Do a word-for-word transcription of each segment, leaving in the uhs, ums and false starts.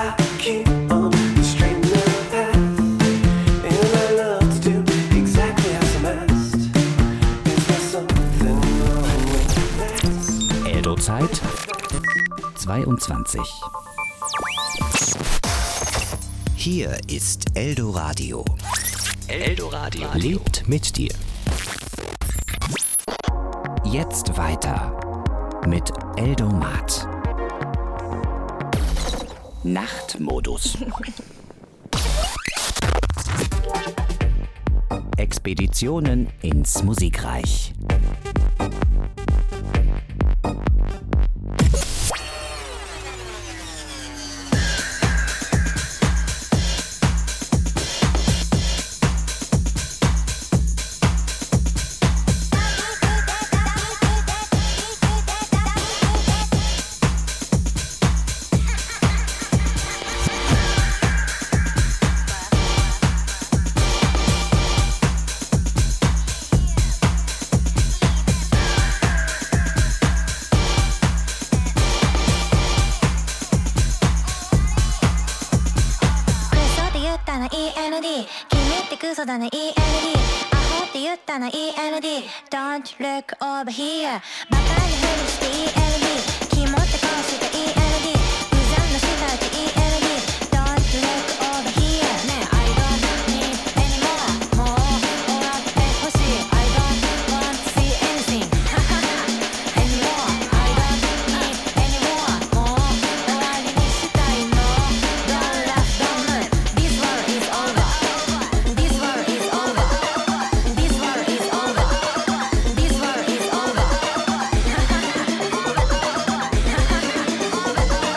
Zeit zweiundzwanzig. Hier ist Eldoradio. Eldoradio lebt mit dir. Jetzt weiter mit Eldomat. Nachtmodus. Expeditionen ins Musikreich. Don't look over here バカにふりして イーエルディー 気持って顔して イーエルディー 無残なしたって イーエルディー Don't look over here ね I don't need anymore もう終わってほしい I don't want to see anything anymore I don't need anymore もう終わりにしたいの Don't laugh, don't move This world is over This world is over This world is over This world is over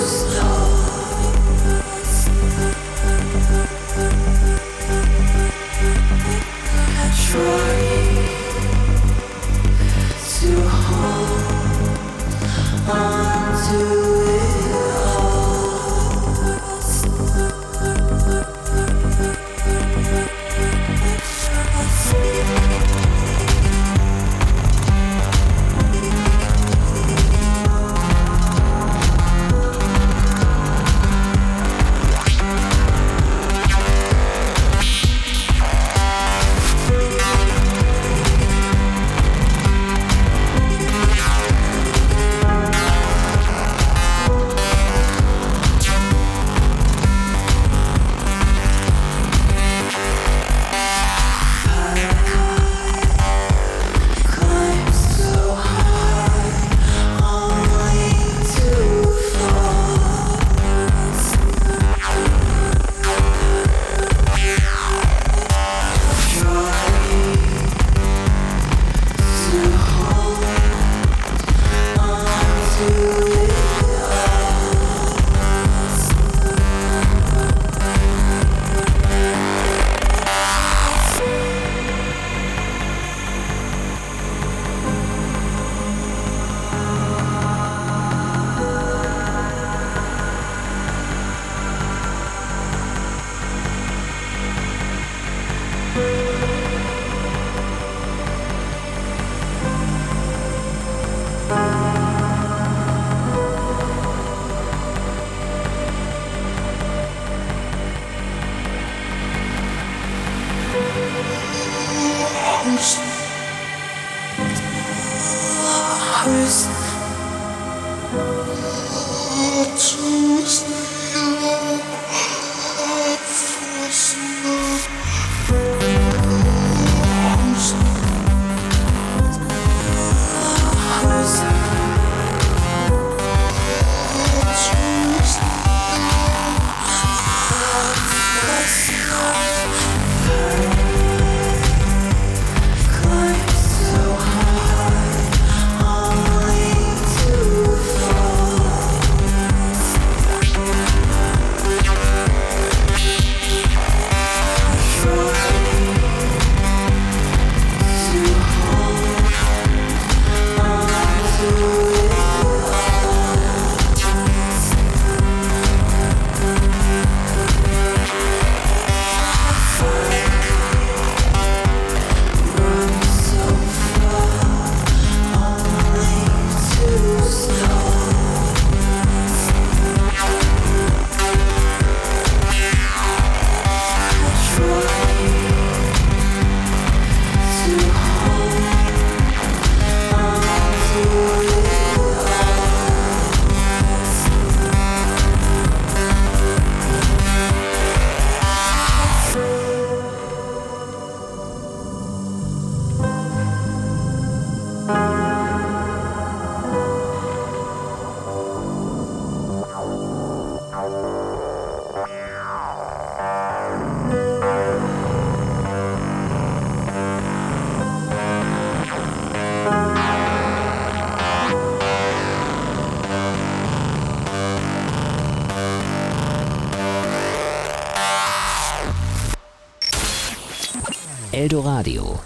Eldoradio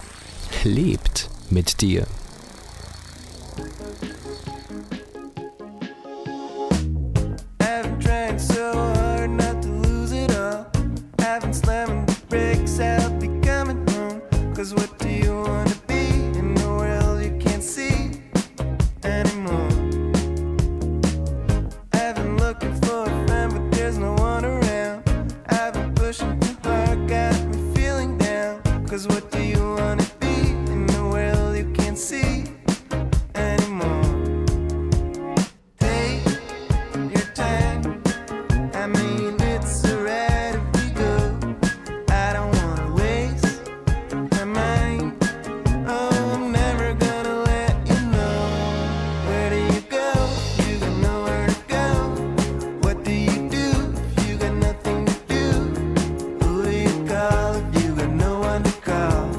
lebt mit dir. Call if you got no one to call.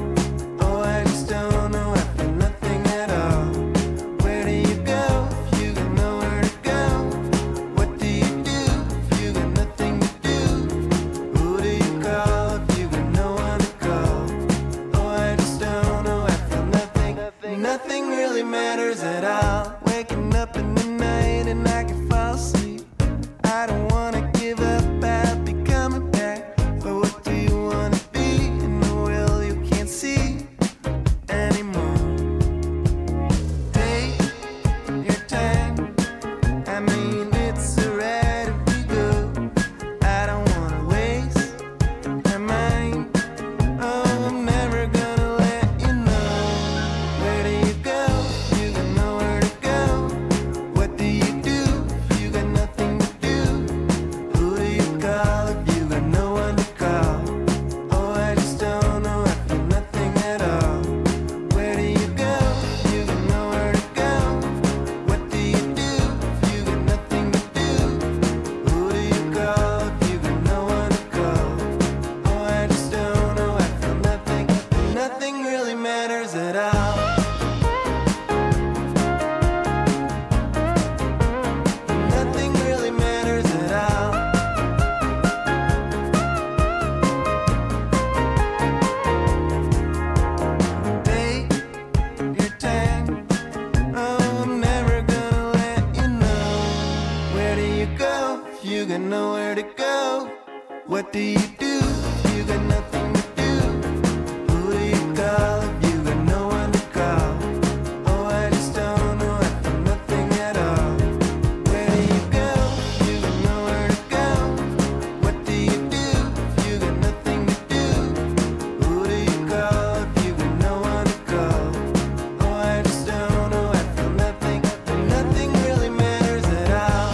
got nowhere to go. What do you do? You got nothing to do. Who do you call if you got no one to call? Oh, I just don't know. I feel nothing at all. Where do you go? You got nowhere to go. What do you do if you got nothing to do? Who do you call if you got no one to call? Oh, I just don't know. I feel nothing. Nothing really matters at all.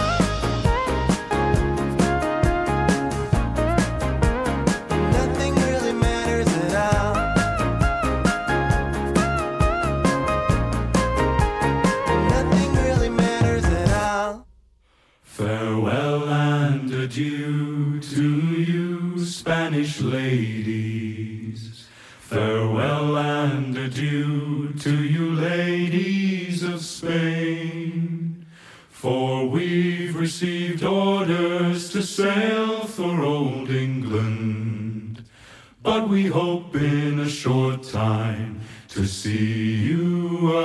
Nothing really matters at all. Nothing really matters at all. Farewell and adieu to you, Spanish ladies. Farewell and adieu to you, ladies of Spain. For we've received orders to sail for old England. But we hope in a short time to see you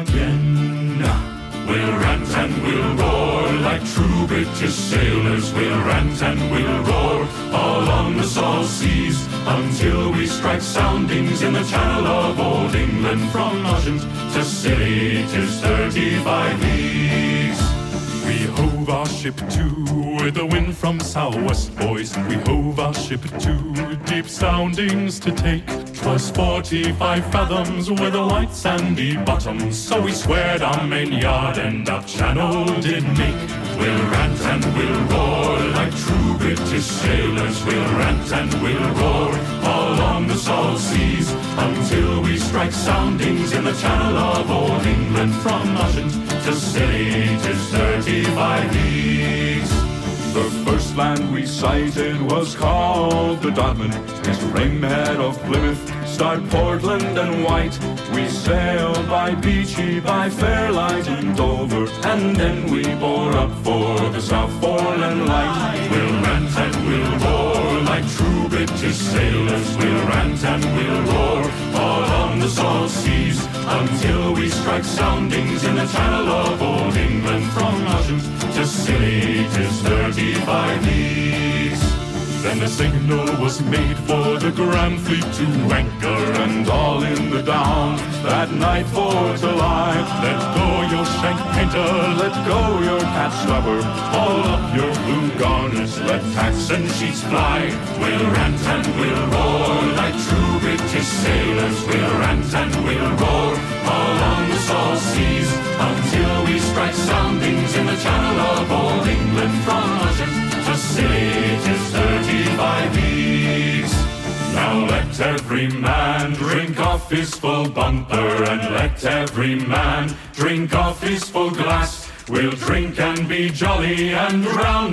again. We'll rant and we'll roar like true British sailors. We'll rant and we'll roar all on the salt seas until we strike soundings in the channel of old England. From Oceans to Scilly, 'tis thirty-five leagues. We hove our ship to with the wind from southwest, boys. We hove our ship to deep soundings to take. 'Twas forty-five fathoms with a white sandy bottom, so we squared our main yard and up channel did make. We'll rant and we'll roar like true British sailors. We'll rant and we'll roar all on the salt seas until we strike soundings in the channel of old England. From Oceans to Scilly, 'tis thirty-five leagues. The first land we sighted was called the Dodman. Next Rainhead of Plymouth, start Portland and White. We sailed by Beachy, by Fairlight and Dover, and then we bore up for the South Foreland Light. We'll rant and we'll roar like true British sailors. We'll rant and we'll roar all on the salt seas until we strike soundings in the channel of old England. From Oceans to Scilly, 'tis thirty-five leagues. Then the signal was made for the Grand Fleet to anchor, and all in the Downs that night for to lie. Let go your shank painter, let go your cat slapper, haul up your blue garners, let tacks and sheets fly. We'll rant and we'll roar like true British sailors. We'll rant and we'll roar all on the salt seas until we strike soundings in the channel of old England. From Oceans to Scilly, 'tis thirty-five leagues. Now let every man drink off his full bumper, and let every man drink off his full glass. We'll drink and be jolly and drown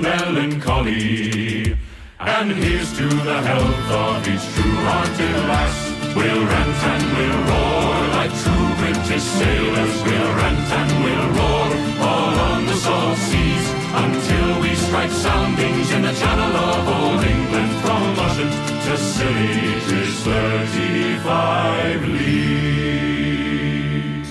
melancholy. And here's to the health of each true-hearted lass. We'll rant and we'll roar like true British sailors. We'll rant and we'll roar all on the salt seas until we strike soundings in the channel of old England. From Oceans to Scilly, 'tis thirty-five leagues.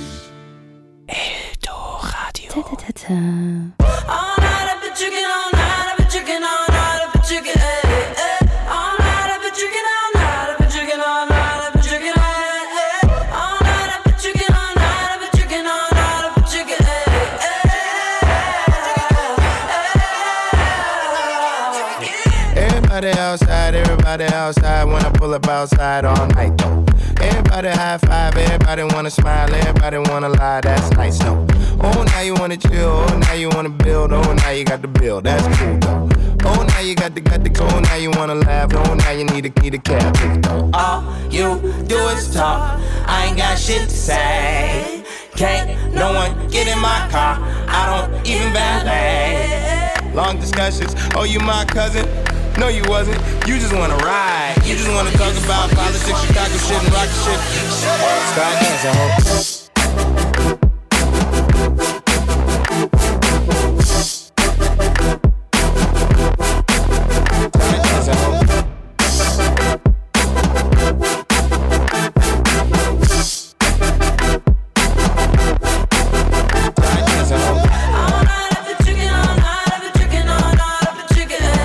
Eldoradio. Ta-ta-ta-ta. All night I've been drinking, all night I've been drinking, all night I've been drinking, eh, eh. All night I've been drinking, all night I've been drinking, all night I've been drinking, eh, eh. All night I've been drinking, all night I've been drinking, all night I've been drinking, eh, eh. Everybody outside, everybody outside. When I pull up outside all night though. Everybody high five, everybody wanna smile, everybody wanna lie, that's nice though. Oh, now you wanna chill, oh, now you wanna build, oh, now you got the bill, that's cool though. Oh, now you got the, got the, oh, now you wanna laugh, oh, now you need a, need a cab ticket though. All you do is talk, I ain't got shit to say. Can't no one get in my car, I don't even valet. Long discussions, oh, you my cousin? No, you wasn't. You just wanna ride. You just wanna talk about politics, Chicago shit, and rock shit. Start dancing, ho. All night I've been drinking, all night I've been drinking, all night I've been drinking, eh,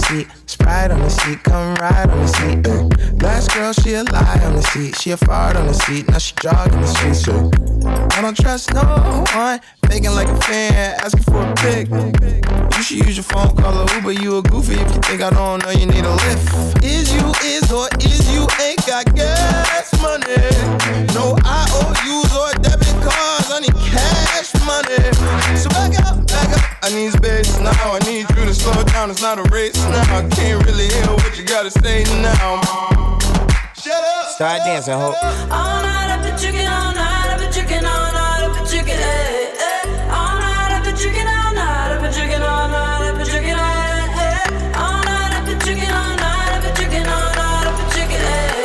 seat. Sprite on the seat, come ride on the seat. Ay. Last girl, she a lie on the seat. She a fart on the seat, now she jogging the streets. Ay. I don't trust no one, faking like a fan, asking for a pic. You should use your phone, call a Uber. You a goofy if you think I don't know you need a lift. Is you is or is you ain't got gas money? No I O Us or debit cards, I need cash money. So back up, back up, I need space now. I need you to slow down, it's not a race now. I can't really hear what you gotta say now. Shut up. Start dancing, ho. All night I've been drinking, all night I've been drinking, all night I've been drinking, eh, eh. All night I've been drinking, all night I've been drinking, all night I've been drinking, eh, eh. All night I've been drinking, all night I've been drinking, all night I've been drinking, eh,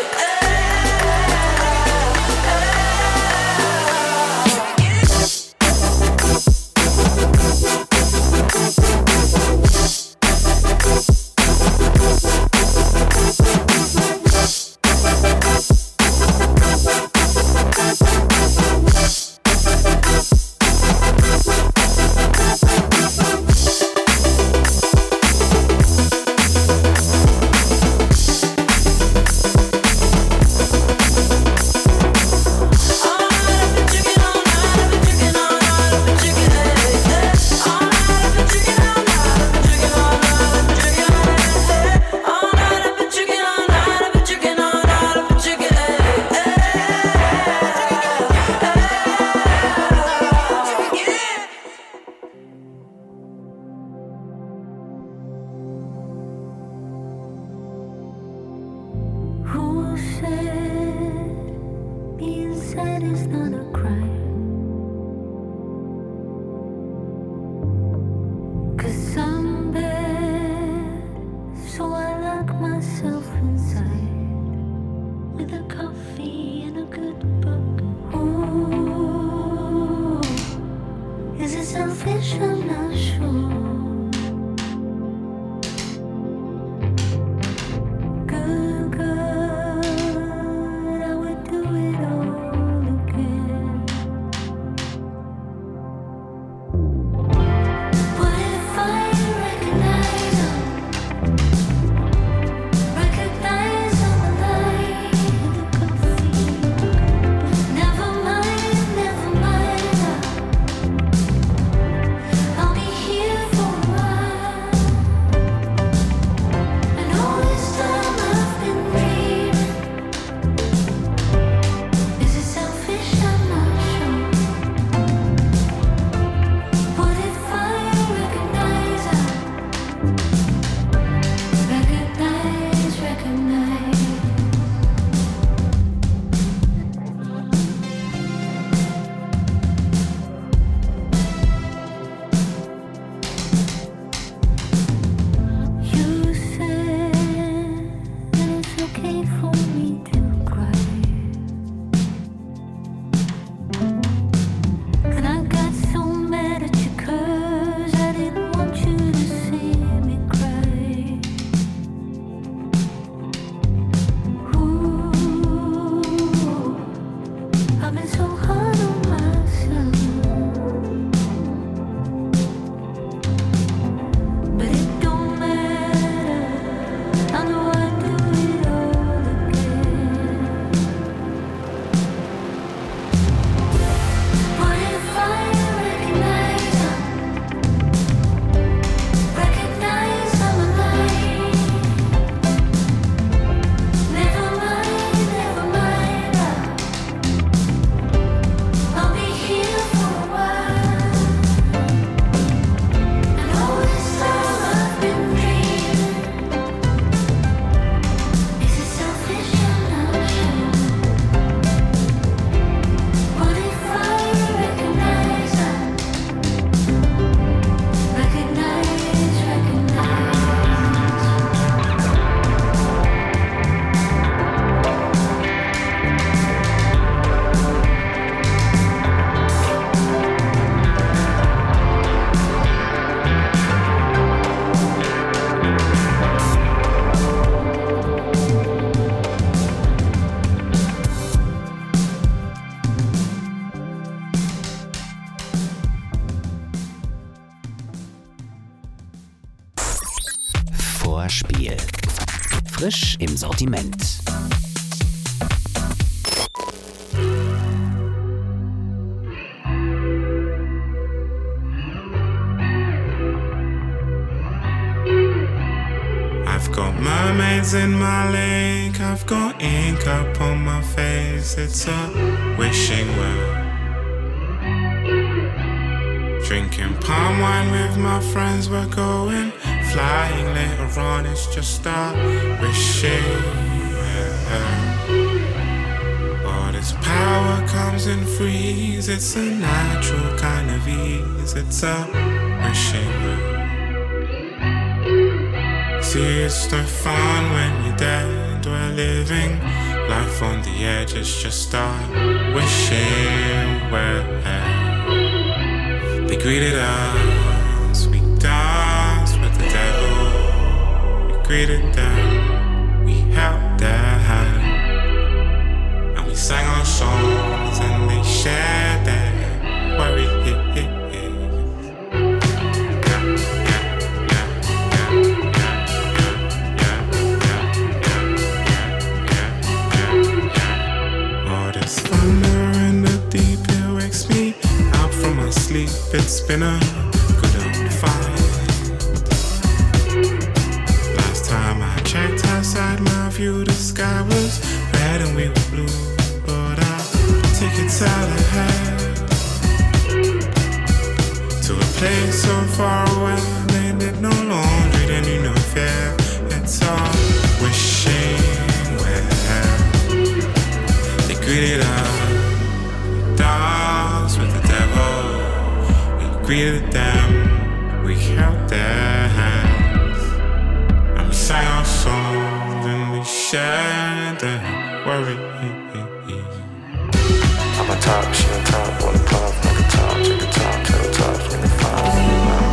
Vorspiel. Frisch im Sortiment. I've got mermaids in my lake, I've got ink up on my face, it's a wishing well. Drinking palm wine with my friends, we're going flying later on, it's just a wishing well. All this power comes in freeze, it's a natural kind of ease, it's a wishing well. See, it's no fun when you're dead, we're living life on the edge, it's just a wishing well. They greeted us, we danced with the devil. We greeted them, we held their hand, and we sang our songs and they shared their worries. All this thunder in the deep, it wakes me out from my sleep. It's been a good old fight. Last time I checked outside my view, the sky was red and we were blue. But our tickets out ahead to a place so far away. They did no laundry, they knew no fear. It's all wishing well. They greeted us, dogs with the devil. Greeted them, we held their hands, and we sang our songs and we shared their worries. I'm a top, she on top, on the top, like a top, check the top, tell the top, when they find me now.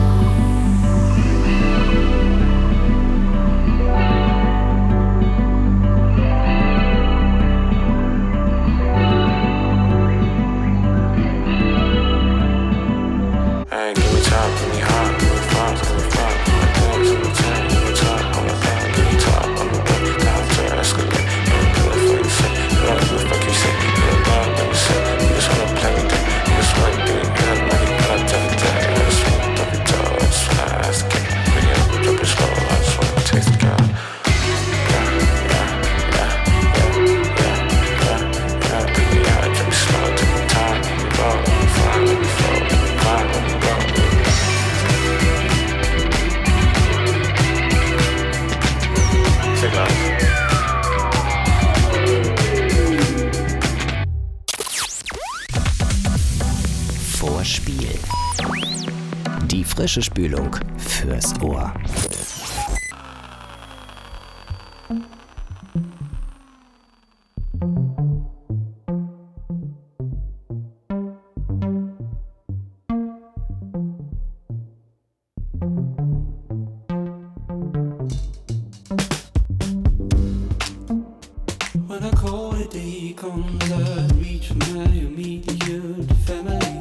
Vorspiel. Die frische Spülung fürs Ohr. When a cold day comes, I reach my immediate family.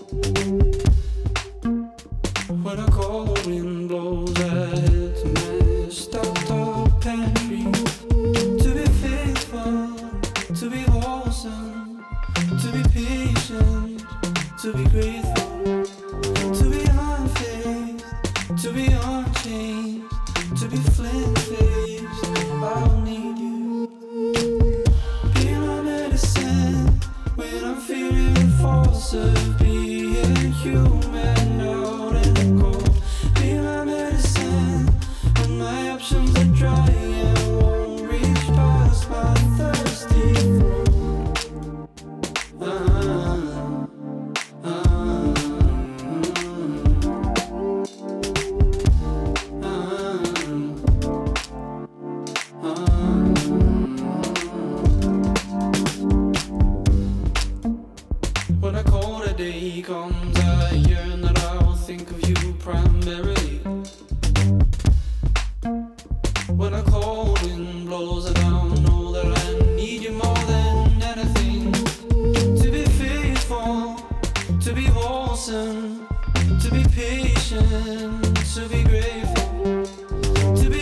When a cold wind blows, I head to my stocked pantry. To be faithful, to be wholesome, to be patient, to be grateful, to be unfazed, to be unchanged, to be flint-faced. I don't need you. Be my medicine when I'm feeling false of being human out in the cold. Be my medicine when my options are dry and won't reach past my thirsty throat. Uh, uh, uh, When a colder day comes, I yearn that I will think of you primarily. When a cold wind blows, I don't know that I need you more than anything. To be faithful, to be wholesome, to be patient, to be grateful, to be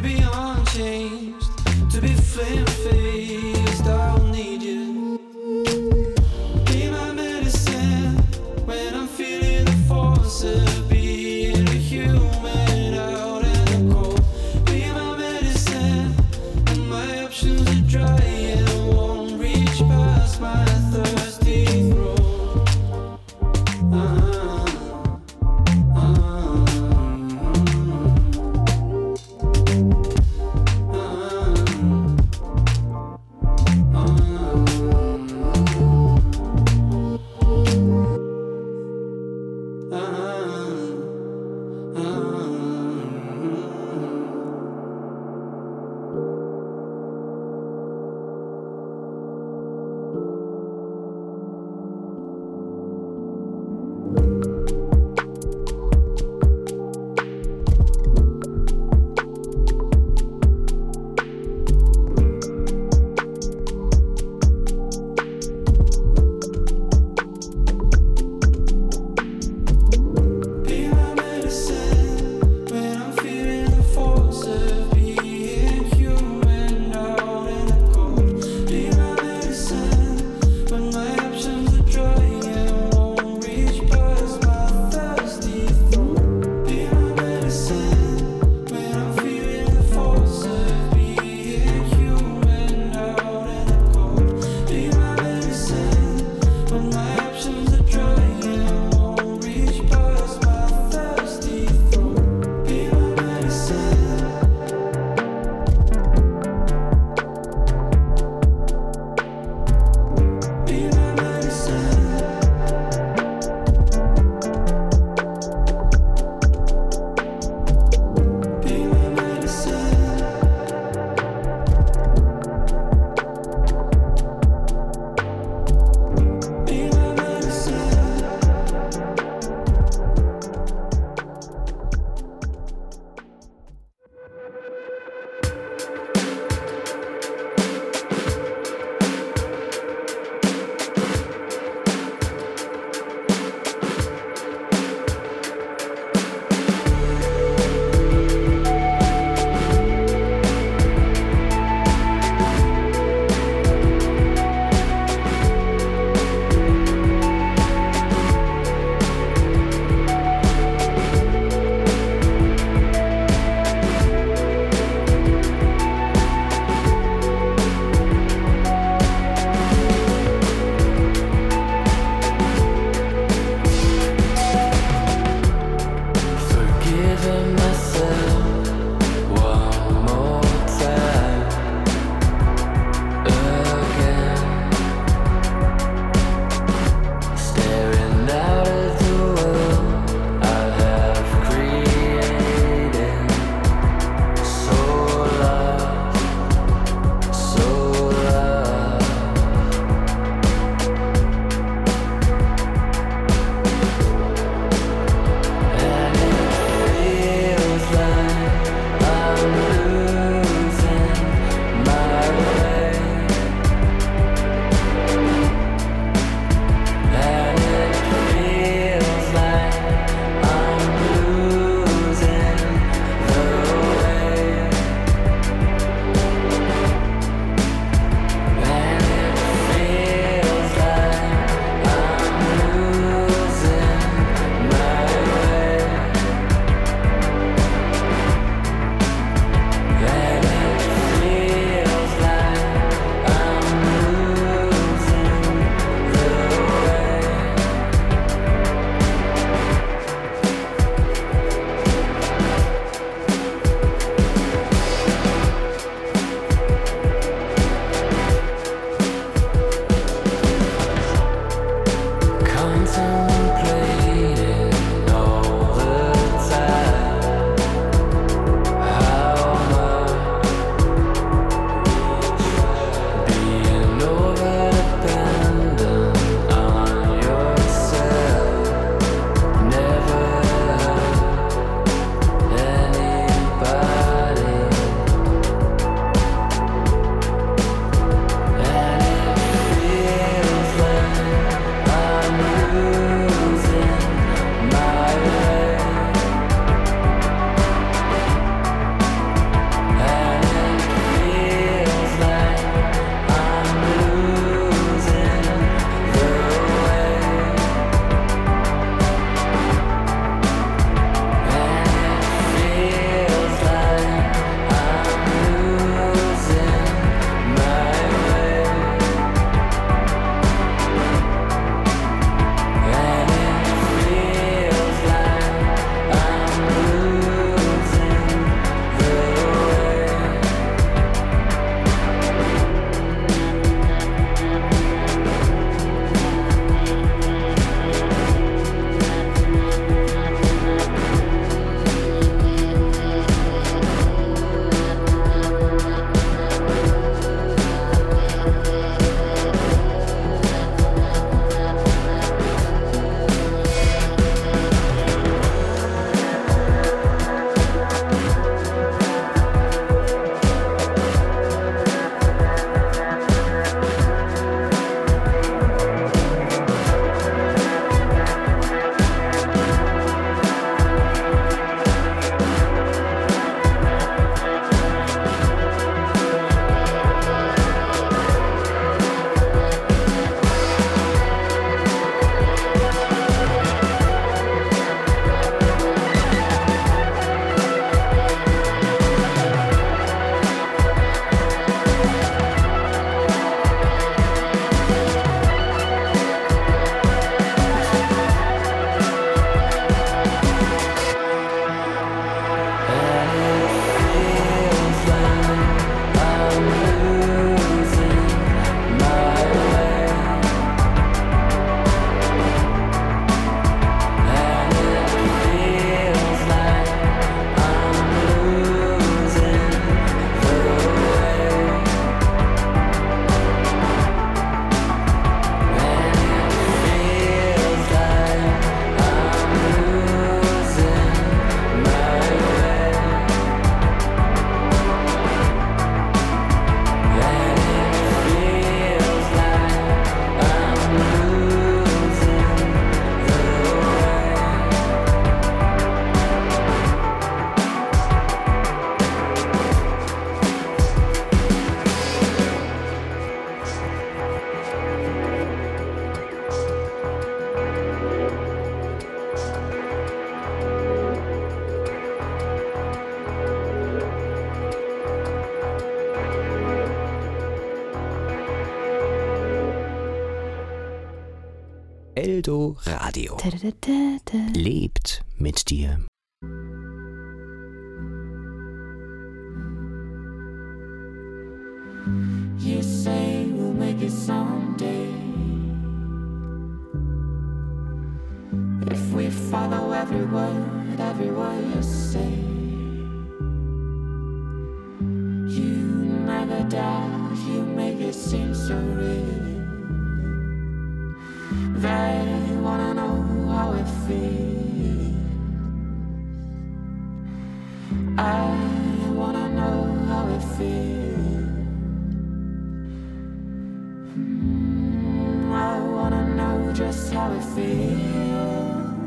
be unchanged, to be flame-faced. I'll need you. Be my medicine when I'm feeling the force of being a human out in the cold. Be my medicine when my options are dry and won't reach past my thirsty throat. Uh-huh. Uh-huh. Eldo Radio. Lebt mit dir. You say we'll make it someday. If we follow every word, every word you say. You never doubt, you make it seem so real. They wanna know how it feels. I wanna know how it feels. Mm, I wanna know just how it feels.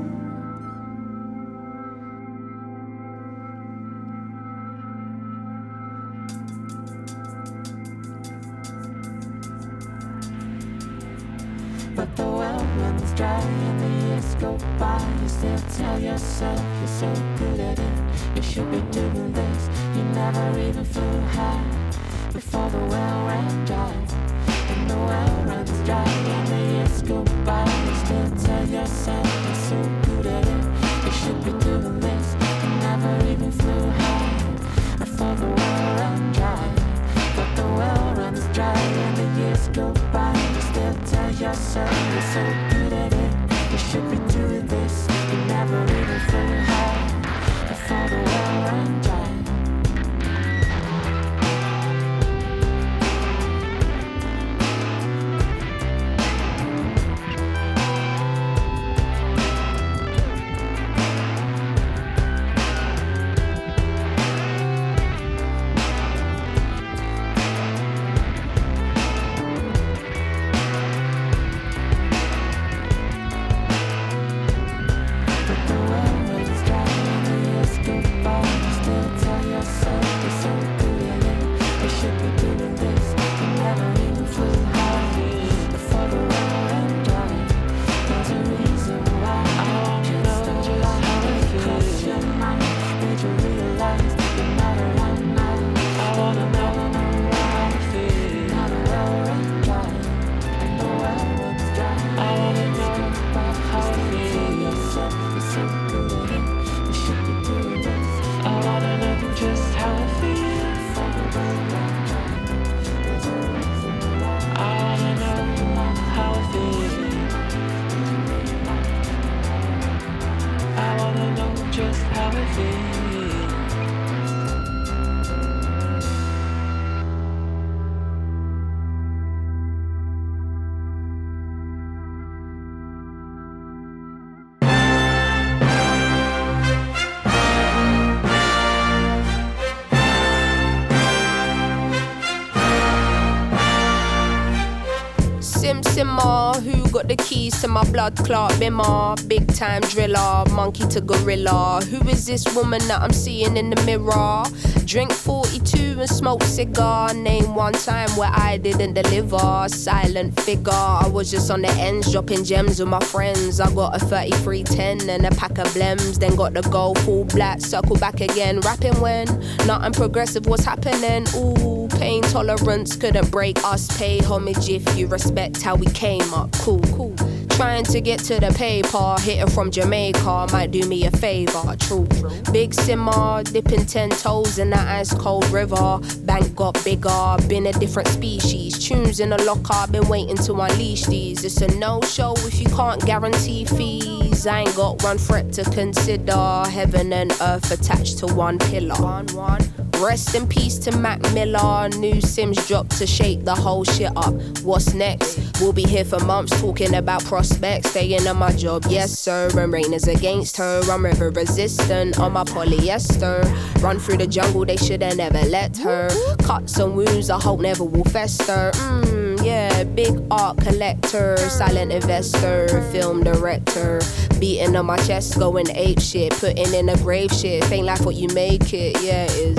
But the well runs dry and the years go by. You still tell yourself you're so good at it. You should be doing this. You never even flew high before the well ran dry. And the well runs dry and the years go by. You still tell yourself you're so good at it. You should be doing this. You never even flew high before the well ran dry. But the well runs dry and the years go by. You still tell yourself you're so good at it. You should be doing this. You never even flew high before the well ran dry. Simmer, who got the keys to my blood clot bimmer? Big time driller, monkey to gorilla. Who is this woman that I'm seeing in the mirror? Drink forty-two and smoke cigar. Name one time where I didn't deliver. Silent figure, I was just on the ends dropping gems with my friends. I got a thirty-three ten and a pack of blems. Then got the gold full black, circle back again. Rapping when nothing progressive was happening. Ooh, pain tolerance couldn't break us. Pay homage if you respect how we came up. Cool, cool. Trying to get to the paper, hitting from Jamaica might do me a favor. True, big simmer, dipping ten toes in that ice cold river. Bank got bigger, been a different species. Tunes in the locker, been waiting to unleash these. It's a no-show if you can't guarantee fees. I ain't got one threat to consider. Heaven and earth attached to one pillar. One, one. Rest in peace to Mac Miller. New Sims dropped to shake the whole shit up. What's next? We'll be here for months talking about prospects. Staying on my job, yes sir. And rain is against her. I'm river resistant on my polyester. Run through the jungle, they should've never let her. Cuts and wounds I hope never will fester. Mmm, yeah, big art collector. Silent investor, film director. Beating on my chest, going ape shit. Putting in a grave shit. Ain't like what you make it, yeah it is.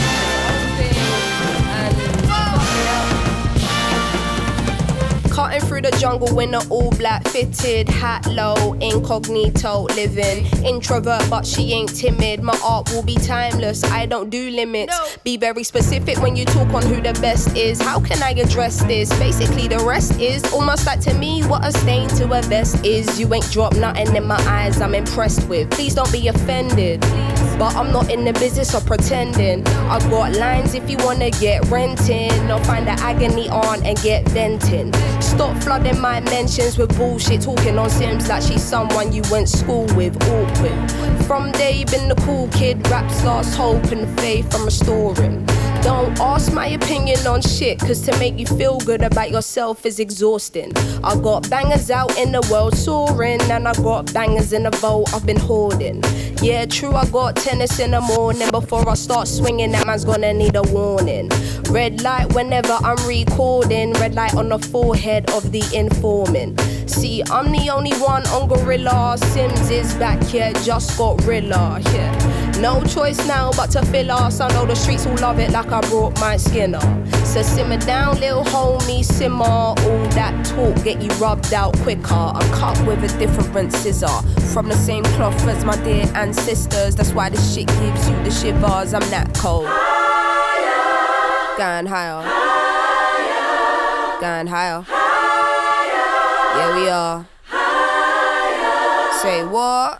Cutting through through the jungle in an all black fitted hat, low, incognito living. Introvert, but she ain't timid. My art will be timeless. I don't do limits. No. Be very specific when you talk on who the best is. How can I address this? Basically, the rest is almost like to me what a stain to a vest is. You ain't dropped nothing in my eyes I'm impressed with. Please don't be offended. But I'm not in the business of pretending. I got lines if you wanna get renting, or find the agony on and get venting. Stop flooding my mentions with bullshit, talking on Sims like she's someone you went school with. Awkward. From day been the cool kid, raps lost hope and faith I'm restoring. Don't ask my opinion on shit, cause to make you feel good about yourself is exhausting. I got bangers out in the world soaring, and I got bangers in the vault I've been hoarding. Yeah, true, I got tennis in the morning. Before I start swinging, that man's gonna need a warning. Red light whenever I'm recording, red light on the forehead of the informant. See, I'm the only one on Gorilla. Sims is back here, just got Rilla, yeah. No choice now but to fill us. I know the streets will love it like I brought my Skinner. So simmer down, little homie, simmer. All that talk get you rubbed out quicker. I'm cut with a different scissor, from the same cloth as my dear ancestors. That's why this shit gives you the shivers. I'm that cold. Higher. Going higher. Higher. Going higher. Higher. Yeah, we are. Higher. Say what?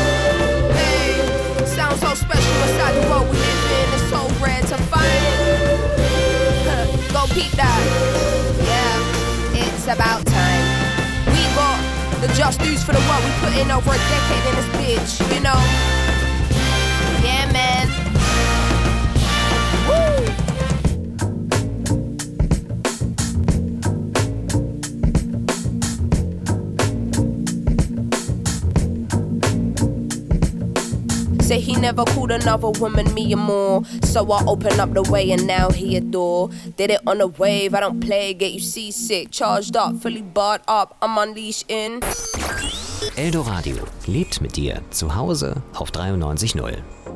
So special inside the world we live in, it's so rare to find. Huh, go peep that. Yeah, it's about time. We got the just dues for the work we put in over a decade in this bitch, you know. Yeah, man. Woo! Say he never called another woman me and more. So I open up the way and now he adore. Did it on a wave, I don't play, get you seasick. Charged up, fully barred up, I'm unleashed in. Eldoradio lebt mit dir zu Hause auf dreiundneunzig Komma null.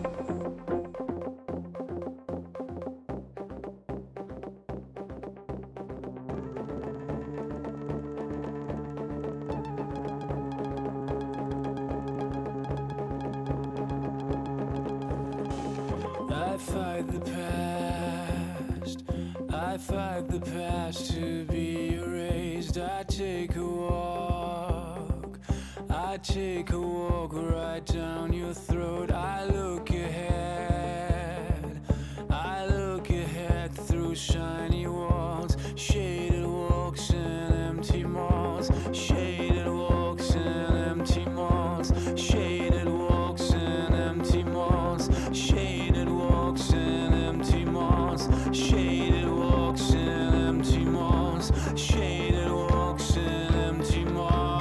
I fight the past, I fight the past to be erased. I take a walk, I take a walk right down your throat. I look ahead, I look ahead through shiny walls, shaded walks and empty malls, shaded walks and empty malls, shaded walks and empty malls, shaded walks and empty malls, shaded walks and empty malls, shaded walks and empty malls.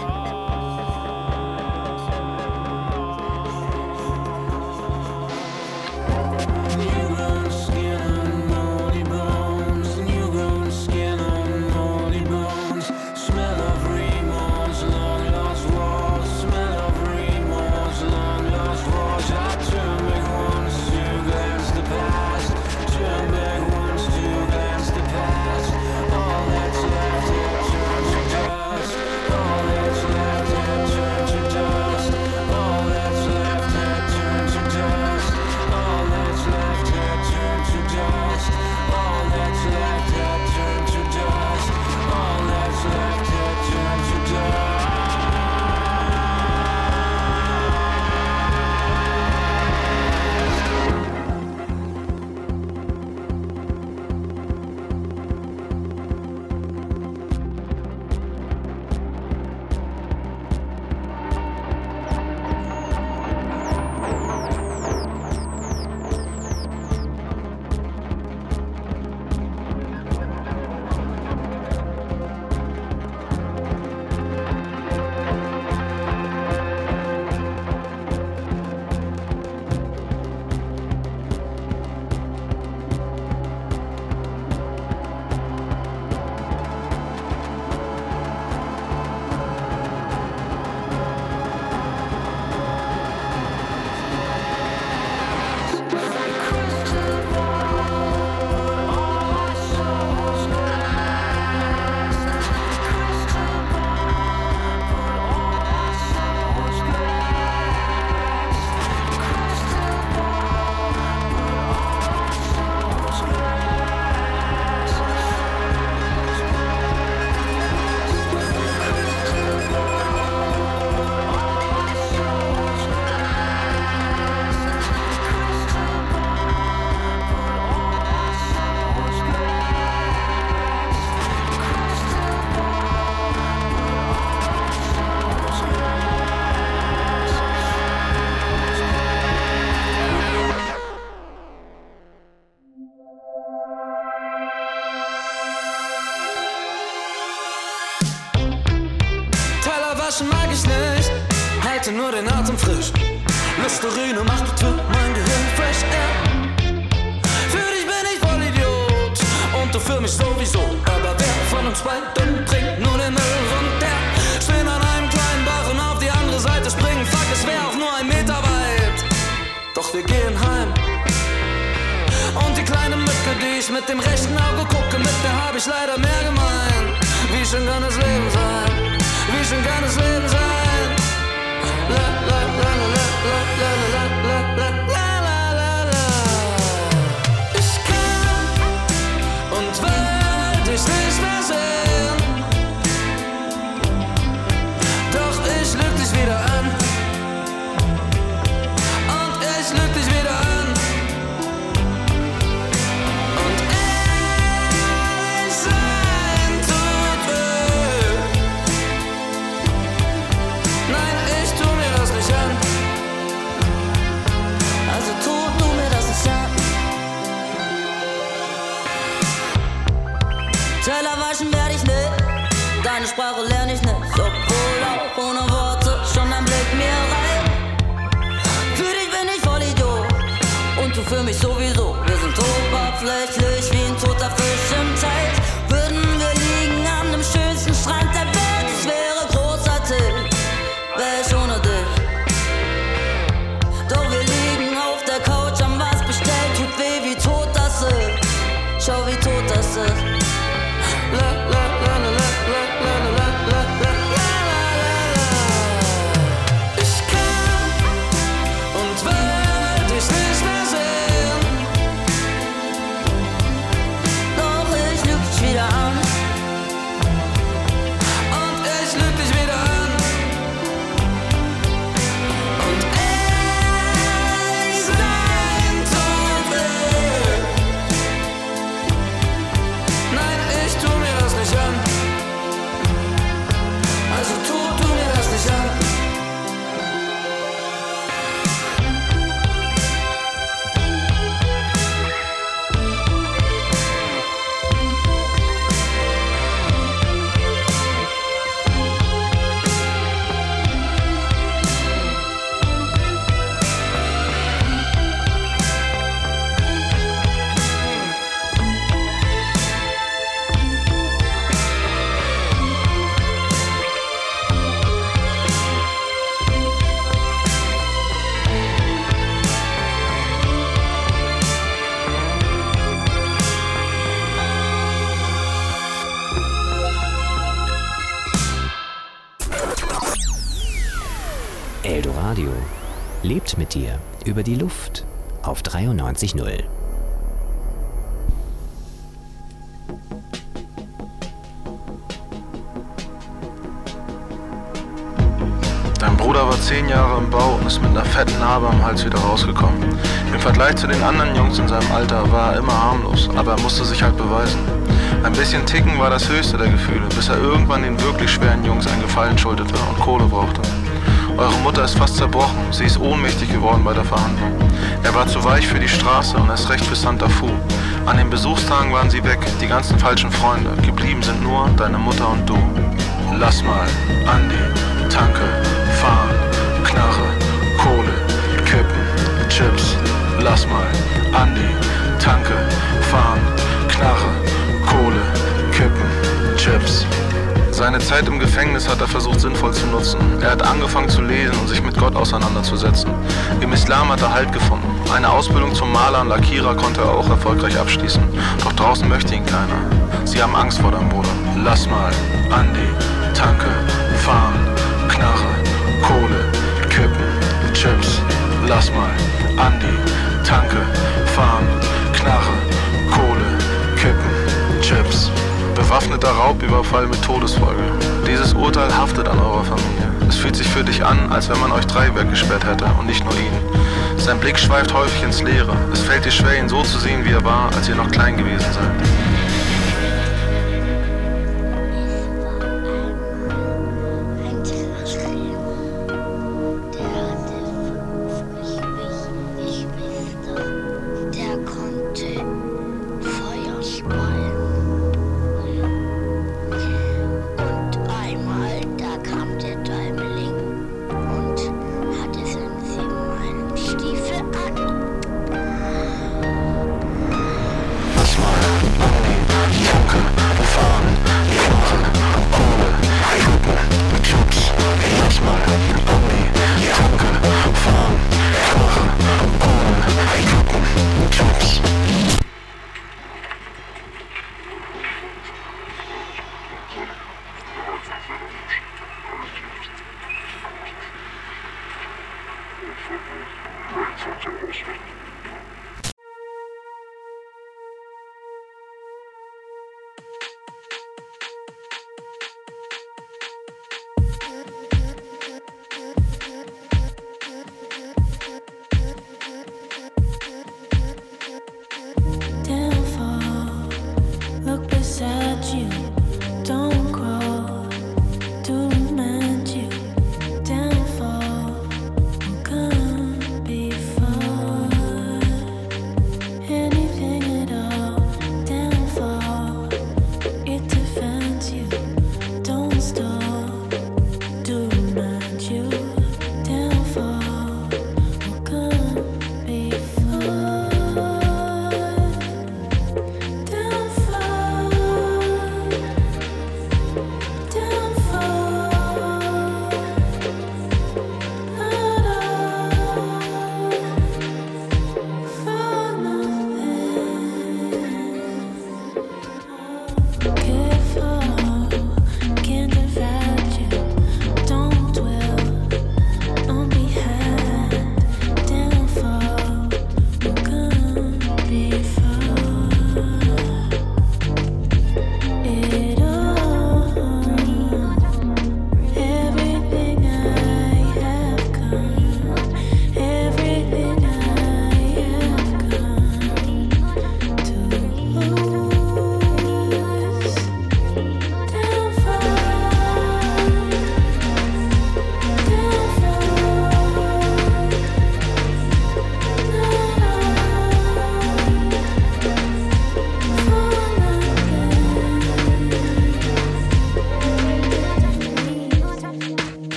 halte nur den Atem frisch. Listerine macht für mein Gehirn fresh air. Für dich bin ich voll Idiot und du für mich sowieso. Aber wer von uns beiden trinkt nur den Müll runter? Stehen an einem kleinen Bach und auf die andere Seite springen. Fuck, es wär auch nur ein Meter weit. Doch wir gehen heim. Und die kleine Mücke, die ich mit dem rechten Auge gucke, mit der hab ich leider mehr gemein. Wie schön kann das Leben sein? Wie schön kann das Leben sein? La la la la la la la la la la la la la. Ich kann und will dich nicht mehr sehen. Doch ich lüg dich wieder an. Und ich lüg dich wieder an. Teller waschen werd ich nicht, deine Sprache lerne ich nicht, obwohl auch ohne Worte schon ein Blick mir reicht. Für dich bin ich voll Idiot und du für mich sowieso. Wir sind oberflächlich wie ein toter Fisch im Teich. Würden wir liegen an dem schönsten Strand der Welt, es wäre großartig, wär ich ohne dich. Doch wir liegen auf der Couch, haben was bestellt, tut weh, wie tot das ist. Schau, wie tot das ist. La la la la la la la la la la la. Ich kann und will dich nicht mehr sehen. Doch ich lüg dich wieder an. Und ich lüg dich wieder an. Und ehrlich sein tut weh. Nein, ich tu mir das nicht an. Also tu du mir das nicht an. Eldoradio lebt mit dir über die Luft auf dreiundneunzig Komma null. Dein Bruder war zehn Jahre im Bau und ist mit einer fetten Narbe am Hals wieder rausgekommen. Im Vergleich zu den anderen Jungs in seinem Alter war er immer harmlos, aber er musste sich halt beweisen. Ein bisschen Ticken war das höchste der Gefühle, bis er irgendwann den wirklich schweren Jungs einen Gefallen schuldete und Kohle brauchte. Eure Mutter ist fast zerbrochen, sie ist ohnmächtig geworden bei der Verhandlung. Er war zu weich für die Straße und erst recht für Santa Fu. An den Besuchstagen waren sie weg, die ganzen falschen Freunde. Geblieben sind nur deine Mutter und du. Lass mal, Andi, Tanke, fahren, Knarre, Kohle, Kippen, Chips. Lass mal, Andi, Tanke, fahren, Knarre, Kohle, Kippen, Chips. Seine Zeit im Gefängnis hat er versucht sinnvoll zu nutzen. Er hat angefangen zu lesen und sich mit Gott auseinanderzusetzen. Im Islam hat er Halt gefunden. Eine Ausbildung zum Maler und Lackierer konnte er auch erfolgreich abschließen. Doch draußen möchte ihn keiner. Sie haben Angst vor deinem Bruder. Lass mal, Andi, Tanke, fahren, Knarre, Kohle, Kippen, Chips. Lass mal, Andi, Tanke, fahren, Knarre, Kohle, Kippen, Chips. Bewaffneter Raubüberfall mit Todesfolge. Dieses Urteil haftet an eurer Familie. Es fühlt sich für dich an, als wenn man euch drei weggesperrt hätte und nicht nur ihn. Sein Blick schweift häufig ins Leere. Es fällt dir schwer, ihn so zu sehen, wie er war, als ihr noch klein gewesen seid. Und einmal, da kam der Däumling und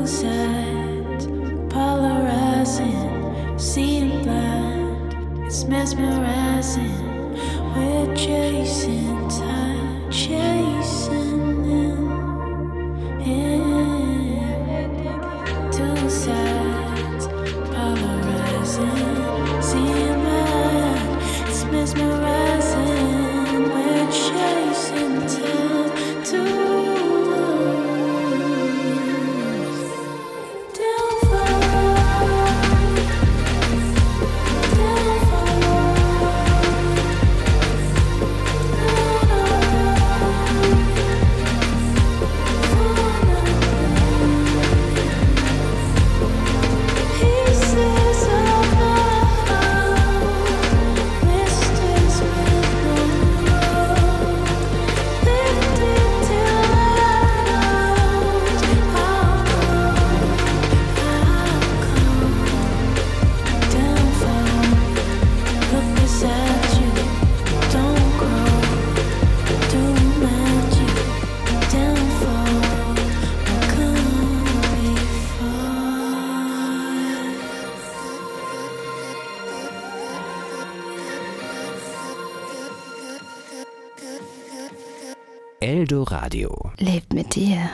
sides, polarizing, seeing blind. It's mesmerizing. We're chasing time, chasing in, in. Two sides, polarizing, seeing blind. It's mesmerizing. We're chasing time to. Eldoradio lebt mit dir.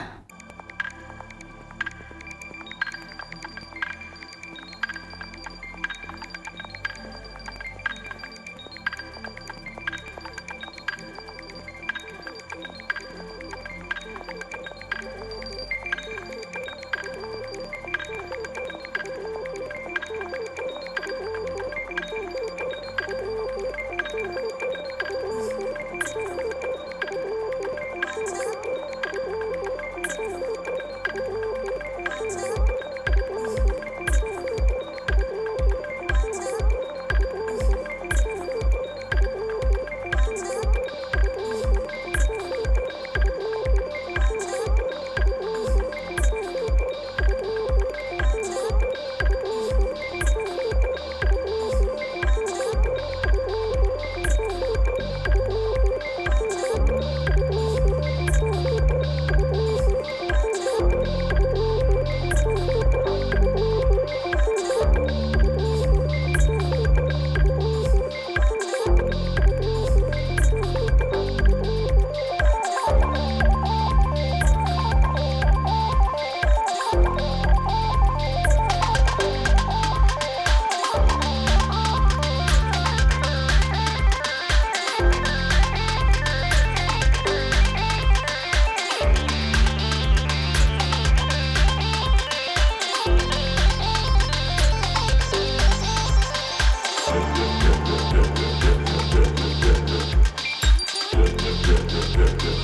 Yeah.